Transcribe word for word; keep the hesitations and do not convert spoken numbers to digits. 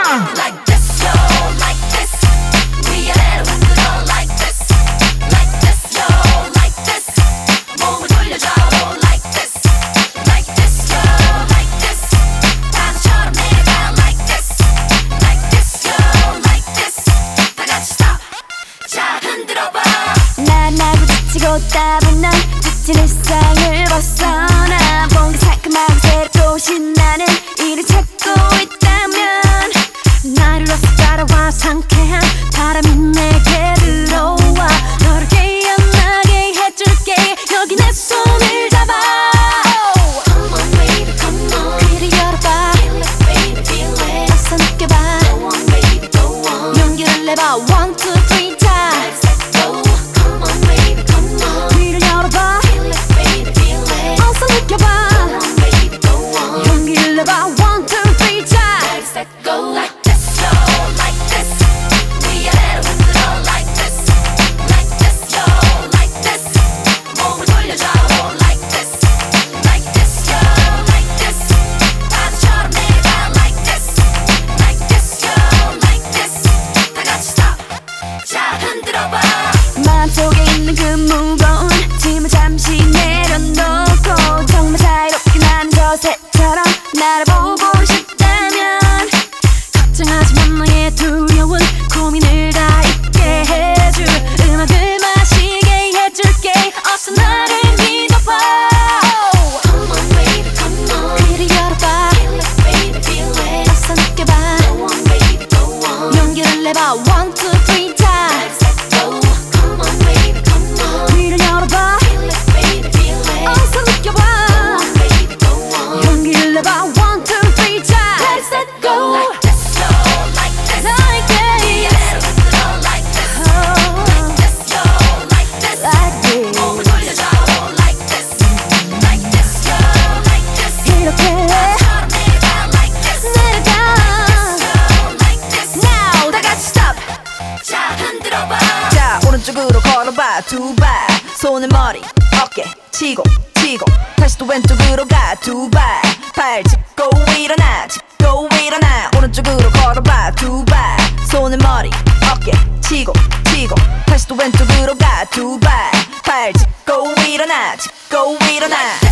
Like this, yo, like this. 위아래로 흔들어 like this. Like this, yo, like this. 몸을 돌려줘 like this. Like this, yo, like this. 파도처럼 내려가 like this. Like this, yo, like this. 다 같이 stop. 자, 흔들어봐. 나나고 지치고 따분 난 지친 일상을 벗어나 뭔가 상큼하고 새롭고 신나는 일을 찾고 있다면 나를 어서 따라와 상쾌한 바람이 내게 들어와 너를 깨어나게 해줄게 여기 내 손을 잡아 Come on baby come on 귀를 열어봐 Feel it baby feel it 어서 느껴봐 Go on baby go on 용기를 내봐 one two three time Let's go Come on baby come on 귀를 열어봐 Feel it baby feel it 어서 느껴봐 Go on baby go on 용기를 내봐 one two three time Let's go like this yo like this 위아래로 흔들어 like this Like this yo like this 몸을 돌려줘 like this Like this yo like this 파도처럼 내려가 like this Like this yo like this 다 같이 stop 자 흔들어봐 마음속에 있는 그 무거운 짐을 잠시 내려놓고 정말 자유롭게 난 저 새처럼 나를 보고 싶다면 걱정하지 마 너의 두려운 고민을 다 잊게 해줄 음악을 마시게 해줄게 어서 나를 믿어봐 Come on baby come on 귀를 열어봐 Feel it baby feel it 어서 느껴봐 Go on baby go on 용기를 내봐 one two three time Let's go Come on baby come on 귀를 열어봐 Feel it baby feel it 어서 느껴봐 Go on baby go on 용기를 내봐 one two three time Let's let go Like this yo like this like this 위아래로 흔들어 like this Like this yo like this like this 몸을 돌려줘 like this Like this yo like this 이렇게 처럼 내려가 like this 내려가 Like this Now 다 같이 stop 자 흔들어봐 자 오른쪽으로 걸어봐 두 발 손을 머리 어깨 치고 치고 다시 또 왼쪽으로 가 두 발 발 짚고 일어나 짚고 일어나 오른쪽으로 걸어봐 두 발 손을 머리 어깨 치고 치고 다시 또 왼쪽으로 가 두 발 발 짚고 일어나 짚고 일어나